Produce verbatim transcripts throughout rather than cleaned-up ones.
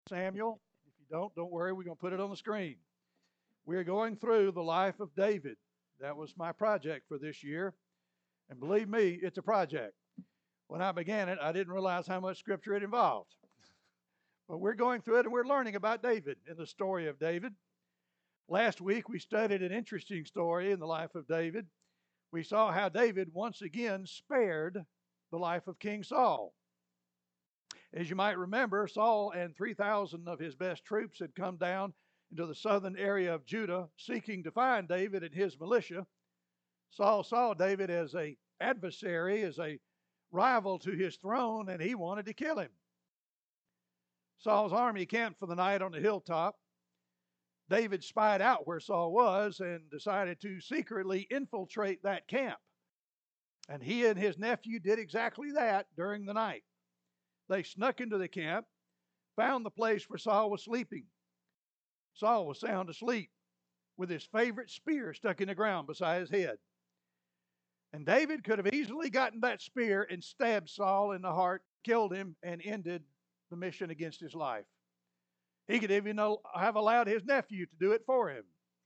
Samuel. If you don't, don't worry, we're going to put it on the screen. We're going through the life of David. That was my project for this year. And believe me, it's a project. When I began it, I didn't realize how much scripture it involved. But we're going through it and we're learning about David and the story of David. Last week, we studied an interesting story in the life of David. We saw how David once again spared the life of King Saul. As you might remember, Saul and three thousand of his best troops had come down into the southern area of Judah seeking to find David and his militia. Saul saw David as an adversary, as a rival to his throne, and he wanted to kill him. Saul's army camped for the night on the hilltop. David spied out where Saul was and decided to secretly infiltrate that camp. And he and his nephew did exactly that during the night. They snuck into the camp, found the place where Saul was sleeping. Saul was sound asleep with his favorite spear stuck in the ground beside his head. And David could have easily gotten that spear and stabbed Saul in the heart, killed him, and ended the mission against his life. He could even have allowed his nephew to do it for him.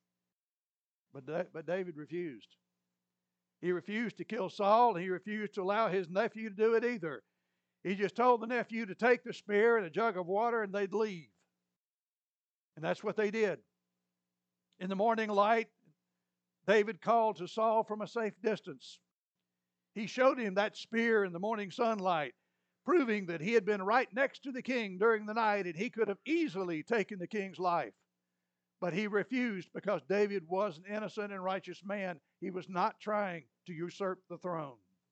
But, but David refused. He refused to kill Saul, and he refused to allow his nephew to do it either. He just told the nephew to take the spear and a jug of water and they'd leave. And that's what they did. In the morning light, David called to Saul from a safe distance. He showed him that spear in the morning sunlight, proving that he had been right next to the king during the night and he could have easily taken the king's life. But he refused because David was an innocent and righteous man. He was not trying to usurp the throne.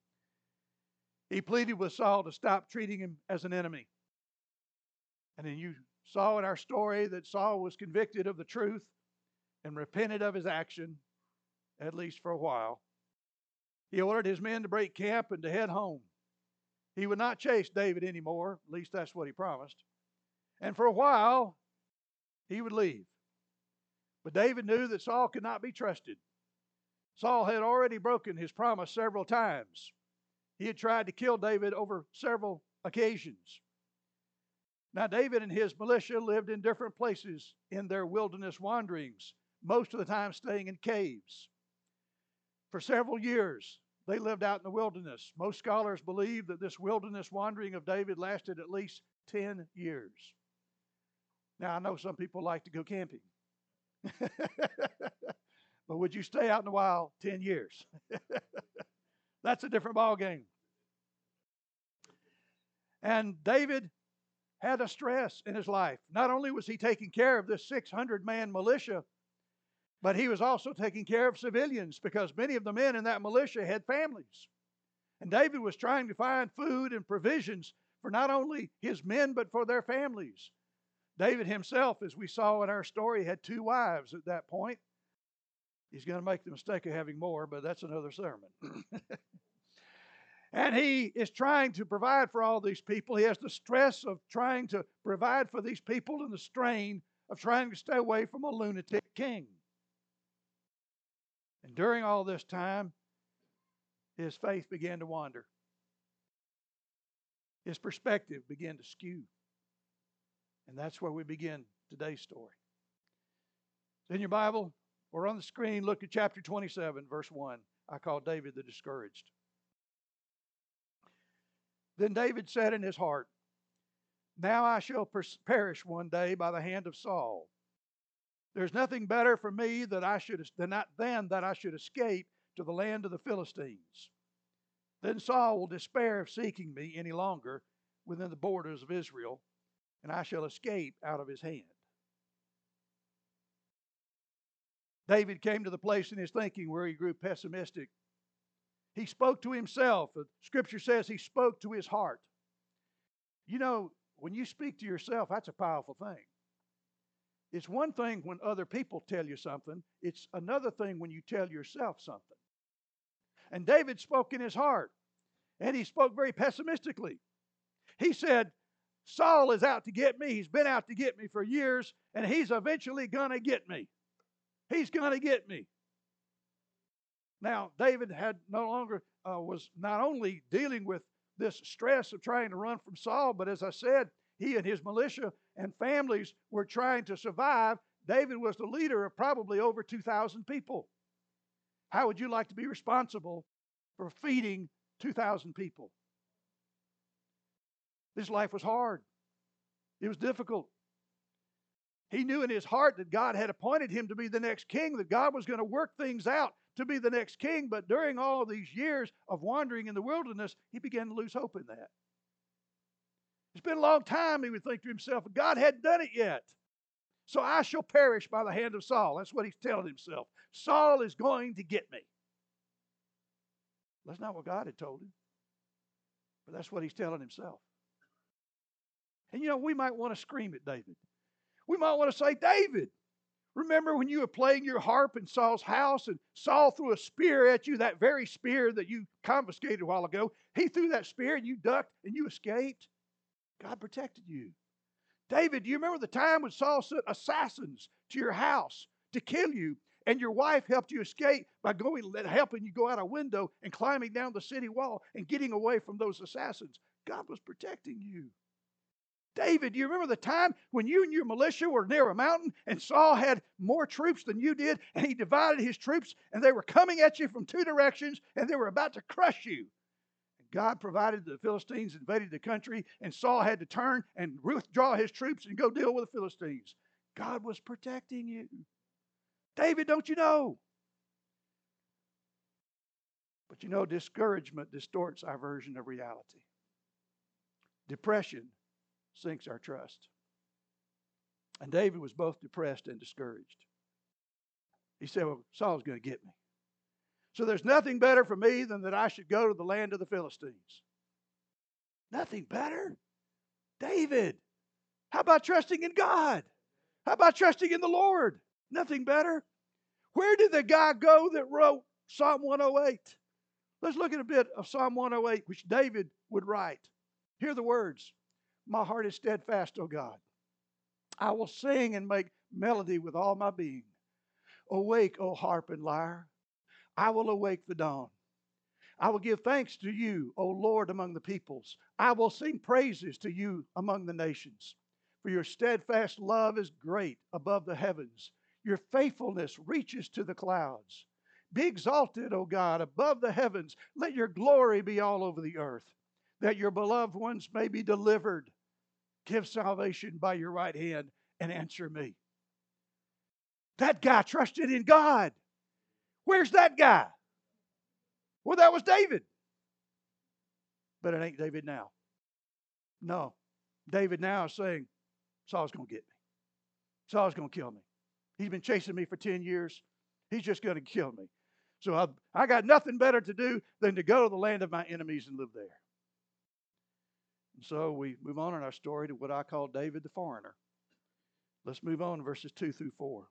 He pleaded with Saul to stop treating him as an enemy. And then you saw in our story that Saul was convicted of the truth and repented of his action, at least for a while. He ordered his men to break camp and to head home. He would not chase David anymore, at least that's what he promised. And for a while, he would leave. But David knew that Saul could not be trusted. Saul had already broken his promise several times. He had tried to kill David over several occasions. Now, David and his militia lived in different places in their wilderness wanderings, most of the time staying in caves. For several years, they lived out in the wilderness. Most scholars believe that this wilderness wandering of David lasted at least ten years. Now, I know some people like to go camping. But would you stay out in the wild ten years? That's a different ball game. And David had a stress in his life. Not only was he taking care of this six hundred man militia, but he was also taking care of civilians because many of the men in that militia had families. And David was trying to find food and provisions for not only his men, but for their families. David himself, as we saw in our story, had two wives at that point. He's going to make the mistake of having more, but that's another sermon. And he is trying to provide for all these people. He has the stress of trying to provide for these people and the strain of trying to stay away from a lunatic king. And during all this time, his faith began to wander. His perspective began to skew. And that's where we begin today's story. It's in your Bible or on the screen. Look at chapter twenty-seven, verse one. I call David the discouraged. Then David said in his heart, "Now I shall perish one day by the hand of Saul. There's nothing better for me that I should than, not, than that I should escape to the land of the Philistines. Then Saul will despair of seeking me any longer within the borders of Israel, and I shall escape out of his hand." David came to the place in his thinking where he grew pessimistic. He spoke to himself. The scripture says he spoke to his heart. You know, when you speak to yourself, that's a powerful thing. It's one thing when other people tell you something. It's another thing when you tell yourself something. And David spoke in his heart, and he spoke very pessimistically. He said, Saul is out to get me. He's been out to get me for years, and he's eventually going to get me. He's going to get me. Now, David had no longer uh, was not only dealing with this stress of trying to run from Saul, but as I said, he and his militia and families were trying to survive, David was the leader of probably over two thousand people. How would you like to be responsible for feeding two thousand people? This life was hard. It was difficult. He knew in his heart that God had appointed him to be the next king, that God was going to work things out to be the next king. But during all of these years of wandering in the wilderness, he began to lose hope in that. It's been a long time, he would think to himself, God hadn't done it yet. So I shall perish by the hand of Saul. That's what he's telling himself. Saul is going to get me. That's not what God had told him. But that's what he's telling himself. And you know, we might want to scream at David. We might want to say, David, remember when you were playing your harp in Saul's house and Saul threw a spear at you, that very spear that you confiscated a while ago. He threw that spear and you ducked and you escaped. God protected you. David, do you remember the time when Saul sent assassins to your house to kill you, and your wife helped you escape by going, helping you go out a window and climbing down the city wall and getting away from those assassins? God was protecting you. David, do you remember the time when you and your militia were near a mountain and Saul had more troops than you did, and he divided his troops and they were coming at you from two directions and they were about to crush you? God provided the Philistines invaded the country, and Saul had to turn and withdraw his troops and go deal with the Philistines. God was protecting you. David, don't you know? But you know, discouragement distorts our version of reality. Depression sinks our trust. And David was both depressed and discouraged. He said, well, Saul's going to get me. So there's nothing better for me than that I should go to the land of the Philistines. Nothing better? David, how about trusting in God? How about trusting in the Lord? Nothing better? Where did the guy go that wrote Psalm one oh eight? Let's look at a bit of Psalm one oh eight, which David would write. Hear the words. My heart is steadfast, O God. I will sing and make melody with all my being. Awake, O harp and lyre. I will awake the dawn. I will give thanks to you, O Lord, among the peoples. I will sing praises to you among the nations. For your steadfast love is great above the heavens. Your faithfulness reaches to the clouds. Be exalted, O God, above the heavens. Let your glory be all over the earth, that your beloved ones may be delivered. Give salvation by your right hand and answer me. That guy trusted in God. Where's that guy? Well, that was David. But it ain't David now. No. David now is saying, Saul's going to get me. Saul's going to kill me. He's been chasing me for ten years. He's just going to kill me. So I, I got nothing better to do than to go to the land of my enemies and live there. And so we move on in our story to what I call David the foreigner. Let's move on to verses two through four.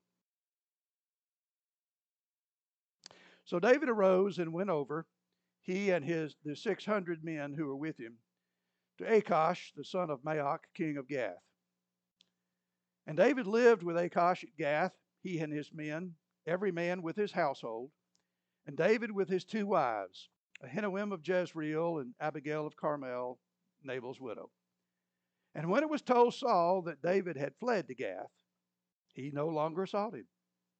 So David arose and went over, he and his the six hundred men who were with him, to Achish, the son of Maoch, king of Gath. And David lived with Achish at Gath, he and his men, every man with his household, and David with his two wives, Ahinoam of Jezreel and Abigail of Carmel, Nabal's widow. And when it was told Saul that David had fled to Gath, he no longer sought him.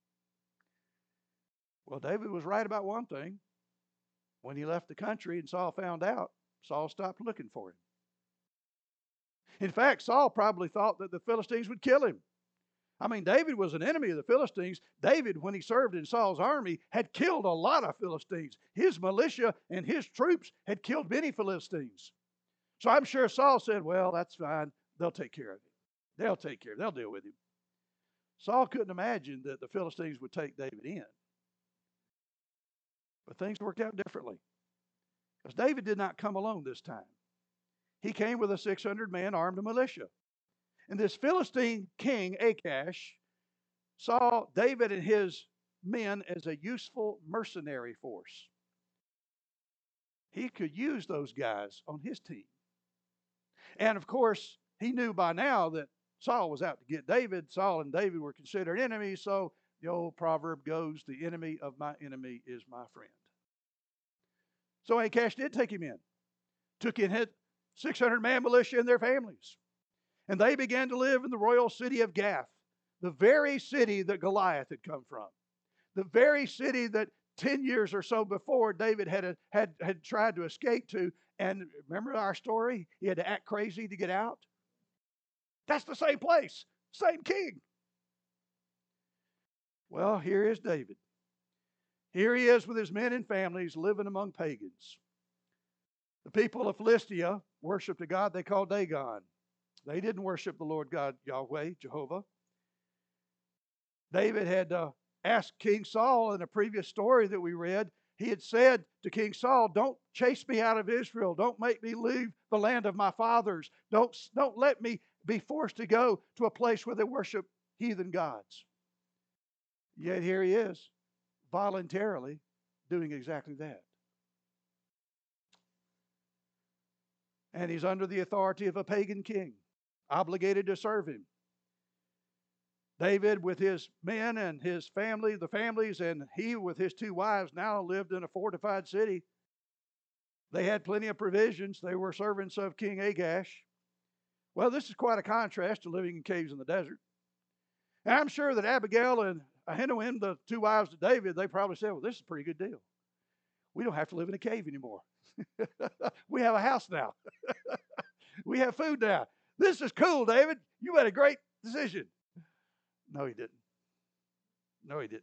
Well, David was right about one thing. When he left the country and Saul found out, Saul stopped looking for him. In fact, Saul probably thought that the Philistines would kill him. I mean, David was an enemy of the Philistines. David, when he served in Saul's army, had killed a lot of Philistines. His militia and his troops had killed many Philistines. So I'm sure Saul said, well, that's fine. They'll take care of it. They'll take care of it. They'll deal with him. Saul couldn't imagine that the Philistines would take David in. But things worked out differently. Because David did not come alone this time. He came with a six hundred man armed militia. And this Philistine king, Achish, saw David and his men as a useful mercenary force. He could use those guys on his team. And of course, he knew by now that Saul was out to get David. Saul and David were considered enemies, so the old proverb goes, the enemy of my enemy is my friend. So Achish did take him in. Took in his six hundred man militia and their families. And they began to live in the royal city of Gath, the very city that Goliath had come from, the very city that ten years or so before David had, had, had tried to escape to. And remember our story? He had to act crazy to get out. That's the same place, same king. Well, here is David. Here he is with his men and families living among pagans. The people of Philistia worshiped a god they called Dagon. They didn't worship the Lord God Yahweh, Jehovah. David had uh, asked King Saul in a previous story that we read, he had said to King Saul, don't chase me out of Israel. Don't make me leave the land of my fathers. Don't, don't let me be forced to go to a place where they worship heathen gods. Yet here he is, voluntarily doing exactly that. And he's under the authority of a pagan king, obligated to serve him. David with his men and his family, the families, and he with his two wives now lived in a fortified city. They had plenty of provisions. They were servants of King Agash. Well, this is quite a contrast to living in caves in the desert. And I'm sure that Abigail and Ahinoam, the two wives of David, they probably said, well, this is a pretty good deal. We don't have to live in a cave anymore. We have a house now. We have food now. This is cool, David. You made a great decision. No, he didn't. No, he didn't.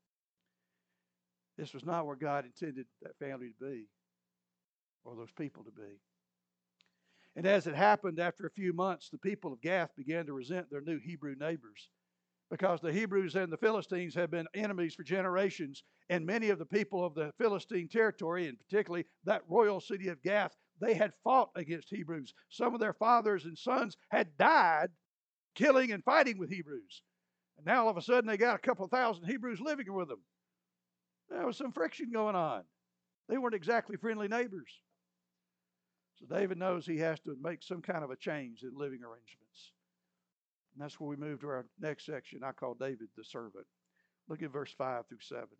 This was not where God intended that family to be, or those people to be. And as it happened, after a few months, the people of Gath began to resent their new Hebrew neighbors, because the Hebrews and the Philistines had been enemies for generations, and many of the people of the Philistine territory, and particularly that royal city of Gath, they had fought against Hebrews. Some of their fathers and sons had died killing and fighting with Hebrews. And now all of a sudden they got a couple thousand Hebrews living with them. There was some friction going on. They weren't exactly friendly neighbors. So David knows he has to make some kind of a change in living arrangements. And that's where we move to our next section. I call David the servant. Look at verse five through seven.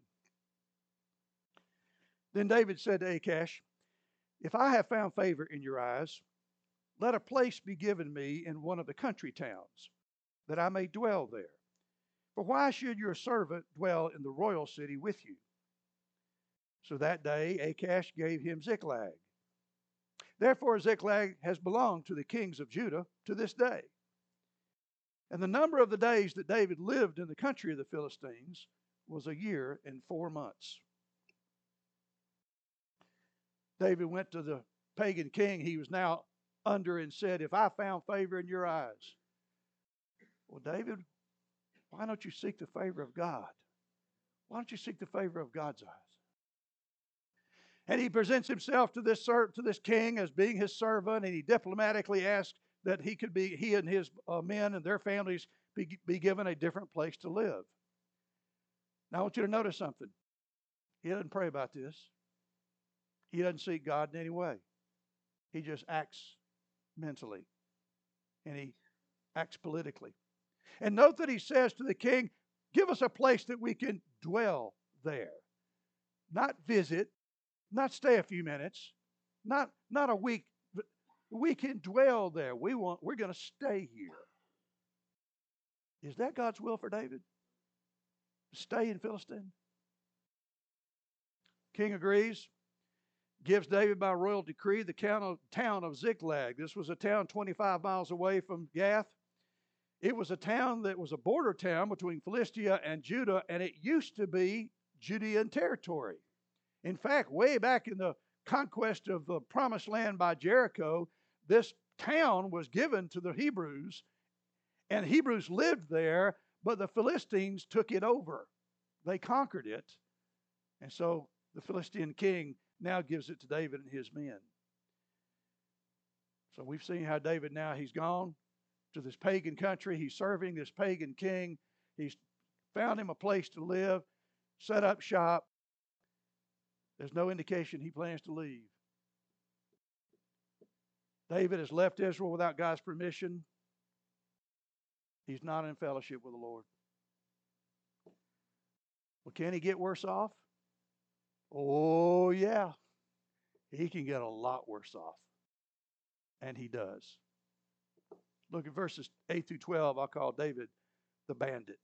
Then David said to Achish, if I have found favor in your eyes, let a place be given me in one of the country towns, that I may dwell there. For why should your servant dwell in the royal city with you? So that day Achish gave him Ziklag. Therefore Ziklag has belonged to the kings of Judah to this day. And the number of the days that David lived in the country of the Philistines was a year and four months. David went to the pagan king he was now under and said, if I found favor in your eyes. Well, David, why don't you seek the favor of God? Why don't you seek the favor of God's eyes? And he presents himself to this to this king as being his servant, and he diplomatically asks that he could be he and his uh, men and their families be, be given a different place to live. Now I want you to notice something. He doesn't pray about this. He doesn't seek God in any way. He just acts mentally, and he acts politically. And note that he says to the king, give us a place that we can dwell there. Not visit, not stay a few minutes, not, not a week. But we can dwell there. We want, we're going to stay here. Is that God's will for David? Stay in Philistine? King agrees. Gives David by royal decree the town of Ziklag. This was a town twenty-five miles away from Gath. It was a town that was a border town between Philistia and Judah, and it used to be Judean territory. In fact, way back in the conquest of the promised land by Jericho, this town was given to the Hebrews, and Hebrews lived there, but the Philistines took it over. They conquered it, and so the Philistine king now gives it to David and his men. So we've seen how David now, he's gone to this pagan country. He's serving this pagan king. He's found him a place to live, set up shop. There's no indication he plans to leave. David has left Israel without God's permission. He's not in fellowship with the Lord. Well, can he get worse off? Oh, yeah. He can get a lot worse off. And he does. Look at verses eight through twelve. I'll call David the bandit.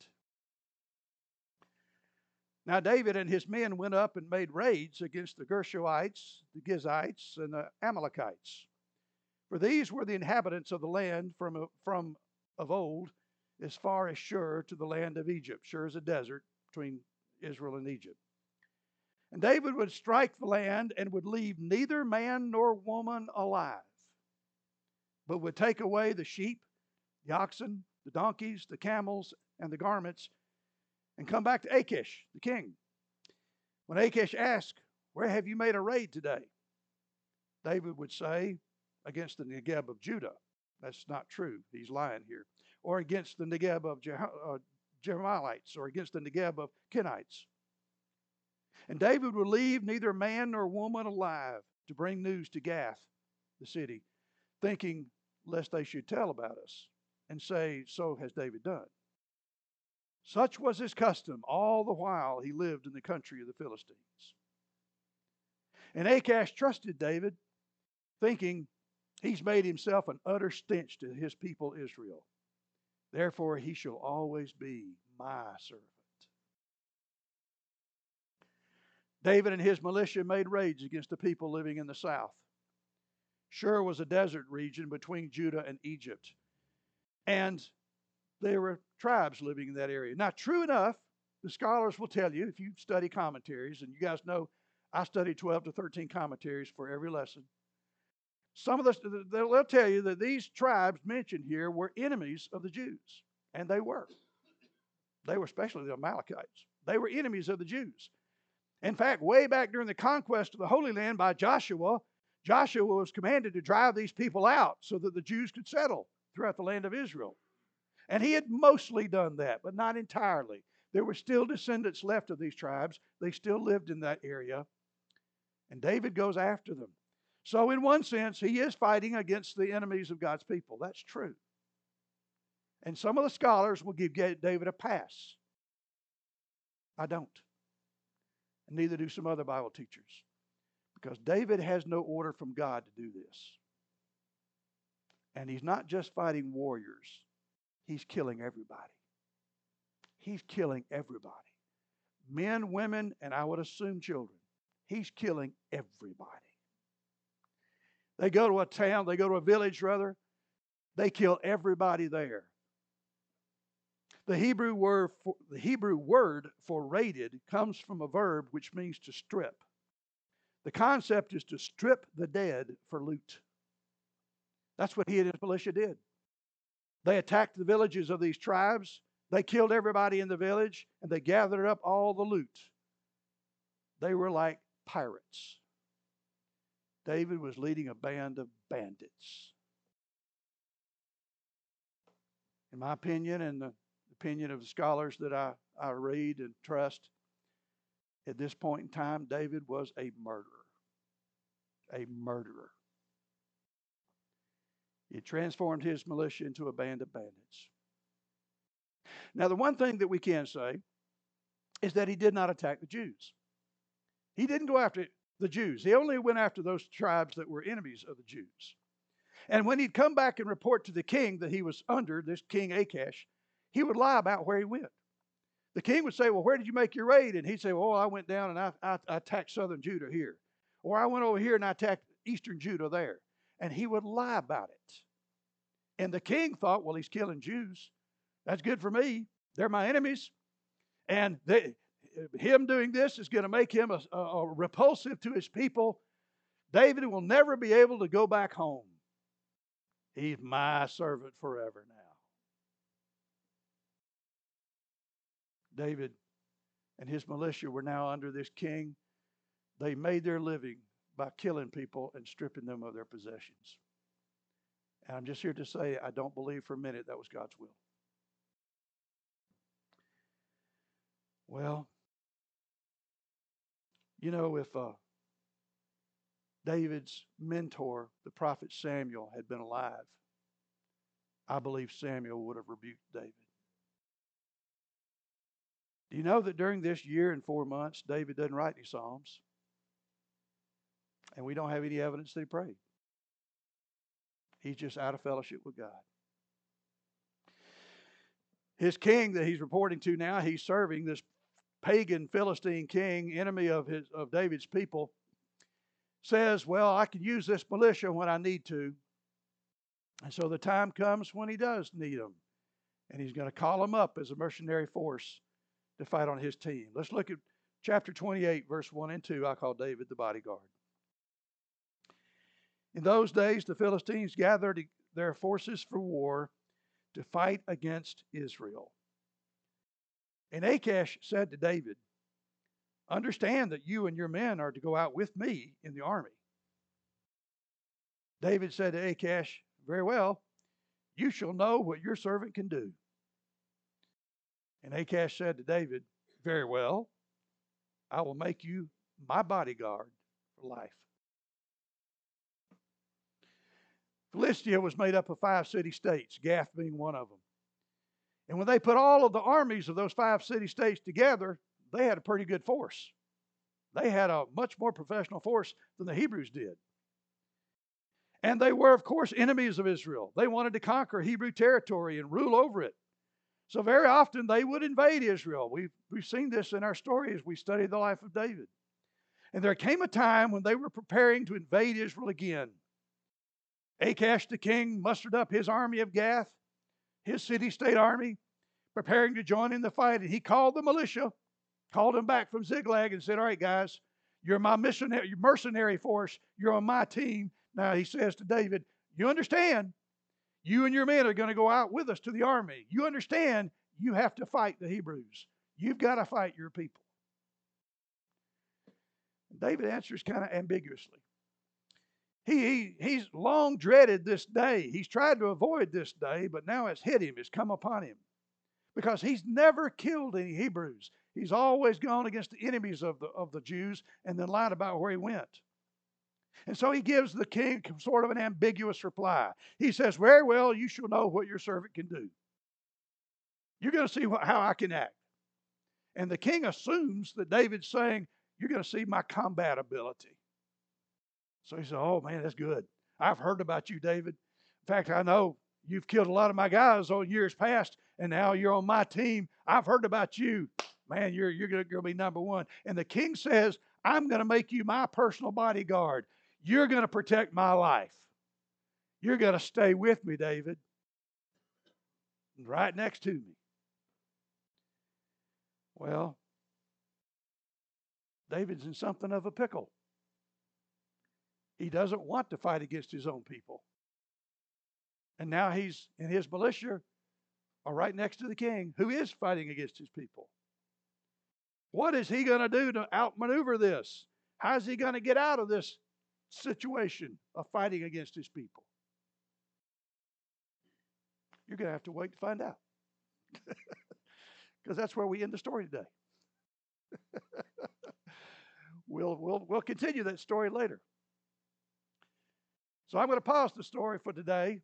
Now David and his men went up and made raids against the Gershoites, the Gizites, and the Amalekites. For these were the inhabitants of the land from, from of old, as far as Shur to the land of Egypt. Shur is a desert between Israel and Egypt. And David would strike the land and would leave neither man nor woman alive, but would take away the sheep, the oxen, the donkeys, the camels, and the garments, and come back to Achish, the king. When Achish asked, "Where have you made a raid today?" David would say, "Against the Negeb of Judah." That's not true. He's lying here. Or against the Negeb of uh, Jerahmeelites, or against the Negeb of Kenites. And David would leave neither man nor woman alive to bring news to Gath, the city, thinking lest they should tell about us and say, "So has David done." Such was his custom all the while he lived in the country of the Philistines. And Achish trusted David, thinking, "He's made himself an utter stench to his people Israel. Therefore he shall always be my servant." David and his militia made raids against the people living in the south. Shur was a desert region between Judah and Egypt. And there were tribes living in that area. Now, true enough, the scholars will tell you, if you study commentaries, and you guys know I study twelve to thirteen commentaries for every lesson. Some of the, they'll tell you that these tribes mentioned here were enemies of the Jews. And they were. They were especially the Amalekites. They were enemies of the Jews. In fact, way back during the conquest of the Holy Land by Joshua, Joshua was commanded to drive these people out so that the Jews could settle throughout the land of Israel. And he had mostly done that, but not entirely. There were still descendants left of these tribes. They still lived in that area. And David goes after them. So in one sense, he is fighting against the enemies of God's people. That's true. And some of the scholars will give David a pass. I don't. And neither do some other Bible teachers. Because David has no order from God to do this. And he's not just fighting warriors. He's killing everybody. He's killing everybody. Men, women, and I would assume children. He's killing everybody. They go to a town, they go to a village rather, they kill everybody there. The Hebrew word for, the Hebrew word for raided comes from a verb which means to strip. The concept is to strip the dead for loot. That's what he and his militia did. They attacked the villages of these tribes. They killed everybody in the village, and they gathered up all the loot. They were like pirates. David was leading a band of bandits. In my opinion, and the opinion of the scholars that I, I read and trust, at this point in time, David was a murderer. A murderer. He transformed his militia into a band of bandits. Now, the one thing that we can say is that he did not attack the Jews. He didn't go after the Jews. He only went after those tribes that were enemies of the Jews. And when he'd come back and report to the king that he was under, this King Achish, he would lie about where he went. The king would say, "Well, where did you make your raid?" And he'd say, "Well, I went down and I, I, I attacked southern Judah here. Or I went over here and I attacked eastern Judah there." And he would lie about it. And the king thought, well, he's killing Jews. That's good for me. They're my enemies. And they, him doing this is going to make him a, a, a repulsive to his people. David will never be able to go back home. He's my servant forever now. David and his militia were now under this king. They made their living by killing people and stripping them of their possessions. And I'm just here to say, I don't believe for a minute that was God's will. Well, you know, if uh, David's mentor, the prophet Samuel, had been alive, I believe Samuel would have rebuked David. Do you know that during this year and four months, David doesn't write any Psalms? And we don't have any evidence that he prayed. He's just out of fellowship with God. His king that he's reporting to now, he's serving this pagan Philistine king, enemy of his of David's people, says, well, I can use this militia when I need to. And so the time comes when he does need them. And he's going to call them up as a mercenary force to fight on his team. Let's look at chapter twenty-eight, verse one and two. I call David the bodyguard. In those days, the Philistines gathered their forces for war to fight against Israel. And Achish said to David, understand that you and your men are to go out with me in the army. David said to Achish, very well, you shall know what your servant can do. And Achish said to David, very well, I will make you my bodyguard for life. Philistia was made up of five city-states, Gath being one of them. And when they put all of the armies of those five city-states together, they had a pretty good force. They had a much more professional force than the Hebrews did. And they were, of course, enemies of Israel. They wanted to conquer Hebrew territory and rule over it. So very often they would invade Israel. We've, we've seen this in our story as we studied the life of David. And there came a time when they were preparing to invade Israel again. Achish the king mustered up his army of Gath, his city-state army, preparing to join in the fight. And he called the militia, called them back from Ziklag and said, all right, guys, you're my missionary, mercenary force. You're on my team. Now he says to David, you understand, you and your men are going to go out with us to the army. You understand, you have to fight the Hebrews. You've got to fight your people. David answers kind of ambiguously. He, he, he's long dreaded this day. He's tried to avoid this day, but now it's hit him. It's come upon him. Because he's never killed any Hebrews. He's always gone against the enemies of the, of the Jews and then lied about where he went. And so he gives the king sort of an ambiguous reply. He says, very well, you shall know what your servant can do. You're going to see what, how I can act. And the king assumes that David's saying, you're going to see my combat ability. So he said, oh, man, that's good. I've heard about you, David. In fact, I know you've killed a lot of my guys on years past, and now you're on my team. I've heard about you. Man, you're, you're going to be number one. And the king says, I'm going to make you my personal bodyguard. You're going to protect my life. You're going to stay with me, David. Right next to me. Well, David's in something of a pickle. He doesn't want to fight against his own people. And now he's and his militia are right next to the king, who is fighting against his people. What is he going to do to outmaneuver this? How's he going to get out of this situation of fighting against his people? You're going to have to wait to find out. Because that's where we end the story today. we'll, we'll, we'll continue that story later. So I'm going to pause the story for today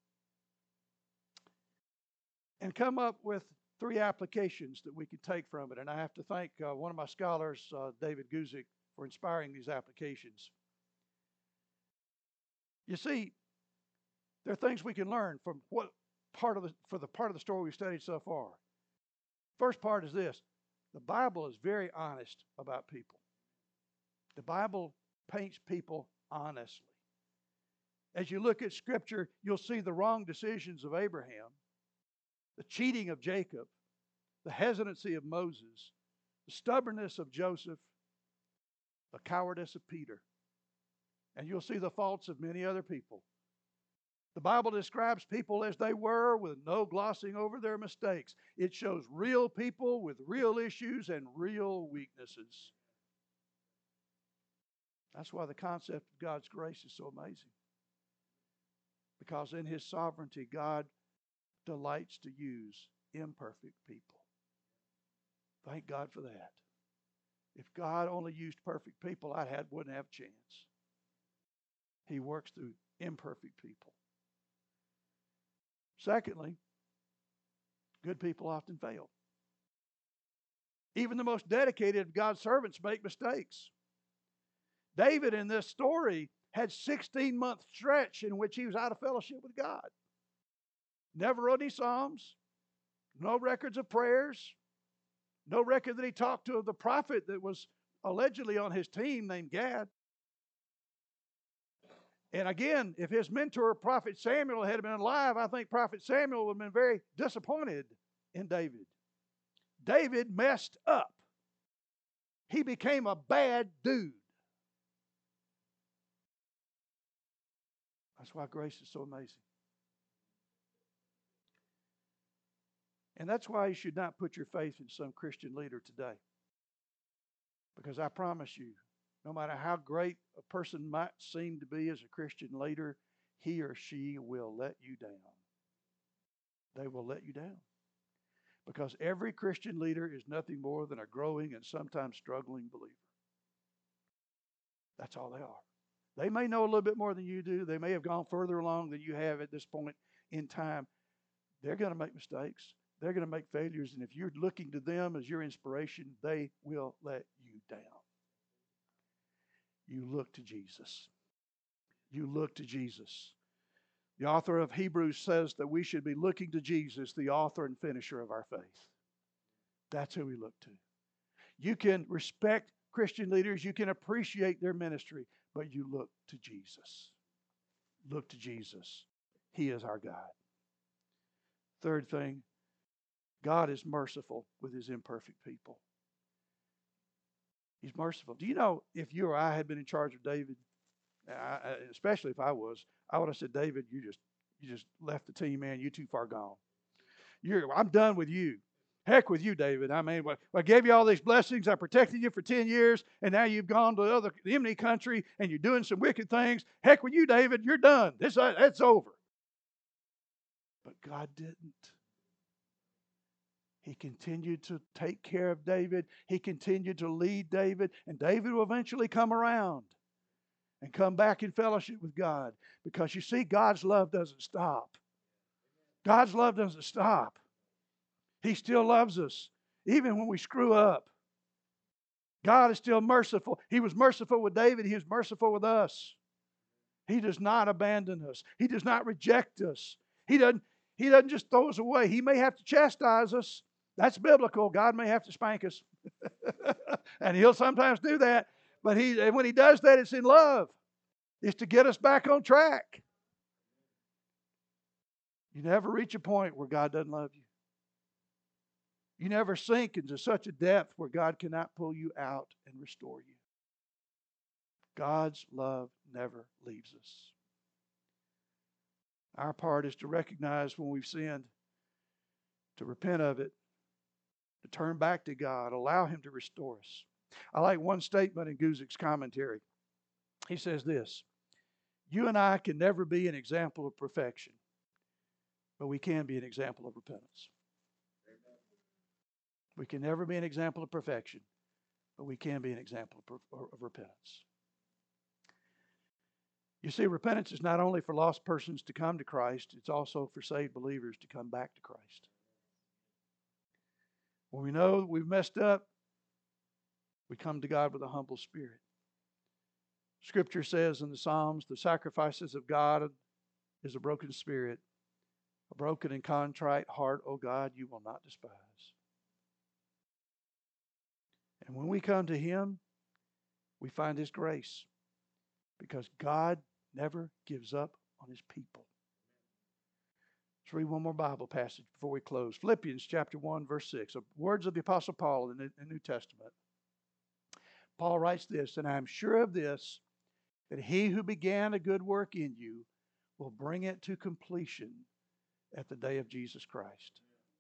and come up with three applications that we can take from it. And I have to thank uh, one of my scholars, uh, David Guzik, for inspiring these applications. You see, there are things we can learn from what part of the for the part of the story we've studied so far. First part is this: the Bible is very honest about people. The Bible paints people honestly. As you look at Scripture, you'll see the wrong decisions of Abraham, the cheating of Jacob, the hesitancy of Moses, the stubbornness of Joseph, the cowardice of Peter. And you'll see the faults of many other people. The Bible describes people as they were with no glossing over their mistakes. It shows real people with real issues and real weaknesses. That's why the concept of God's grace is so amazing. Because in His sovereignty, God delights to use imperfect people. Thank God for that. If God only used perfect people, I had wouldn't have a chance. He works through imperfect people. Secondly, good people often fail. Even the most dedicated of God's servants make mistakes. David in this story had a sixteen-month stretch in which he was out of fellowship with God. Never wrote any Psalms, No records of prayers. No record that he talked to the prophet that was allegedly on his team named Gad. And again, if his mentor, Prophet Samuel, had been alive, I think Prophet Samuel would have been very disappointed in David. David messed up. He became a bad dude. That's why grace is so amazing. And that's why you should not put your faith in some Christian leader today. Because I promise you, no matter how great a person might seem to be as a Christian leader, he or she will let you down. They will let you down. Because every Christian leader is nothing more than a growing and sometimes struggling believer. That's all they are. They may know a little bit more than you do. They may have gone further along than you have at this point in time. They're going to make mistakes. They're going to make failures. And if you're looking to them as your inspiration, they will let you down. You look to Jesus. You look to Jesus. The author of Hebrews says that we should be looking to Jesus, the author and finisher of our faith. That's who we look to. You can respect Christian leaders. You can appreciate their ministry, but you look to Jesus. Look to Jesus. He is our God. Third thing, God is merciful with His imperfect people. He's merciful. Do you know, if you or I had been in charge of David, I, especially if I was, I would have said, David, you just you just left the team, man. You're too far gone. You're, I'm done with you. Heck with you, David. I mean, well, I gave you all these blessings. I protected you for ten years, and now you've gone to the other the enemy country, and you're doing some wicked things. Heck with you, David. You're done. This That's over. But God didn't. He continued to take care of David. He continued to lead David. And David will eventually come around and come back in fellowship with God. Because you see, God's love doesn't stop. God's love doesn't stop. He still loves us, even when we screw up. God is still merciful. He was merciful with David. He was merciful with us. He does not abandon us. He does not reject us. He doesn't, he doesn't just throw us away. He may have to chastise us. That's biblical. God may have to spank us. And He'll sometimes do that. But he, when He does that, it's in love. It's to get us back on track. You never reach a point where God doesn't love you. You never sink into such a depth where God cannot pull you out and restore you. God's love never leaves us. Our part is to recognize when we've sinned, to repent of it, to turn back to God, allow Him to restore us. I like one statement in Guzik's commentary. He says this: you and I can never be an example of perfection, but we can be an example of repentance. We can never be an example of perfection, but we can be an example of, of repentance. You see, repentance is not only for lost persons to come to Christ, it's also for saved believers to come back to Christ. When we know that we've messed up, we come to God with a humble spirit. Scripture says in the Psalms, the sacrifices of God is a broken spirit, a broken and contrite heart, O God, you will not despise. And when we come to Him, we find His grace, because God never gives up on His people. Let's read one more Bible passage before we close. Philippians chapter one, verse six. Words of the Apostle Paul in the New Testament. Paul writes this: and I am sure of this, that He who began a good work in you will bring it to completion at the day of Jesus Christ.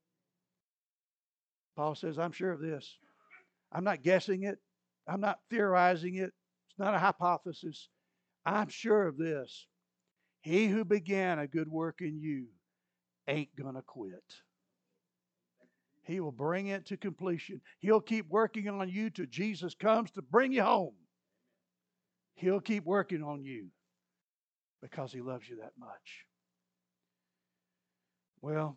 Paul says, I'm sure of this. I'm not guessing it. I'm not theorizing it. It's not a hypothesis. I'm sure of this. He who began a good work in you ain't going to quit. He will bring it to completion. He'll keep working on you till Jesus comes to bring you home. He'll keep working on you because He loves you that much. Well,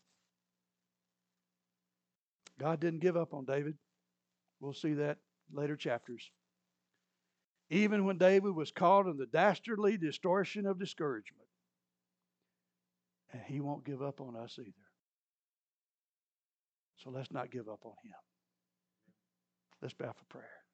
God didn't give up on David. We'll see that in later chapters. Even when David was caught in the dastardly distortion of discouragement. And He won't give up on us either. So let's not give up on him. Let's bow for prayer.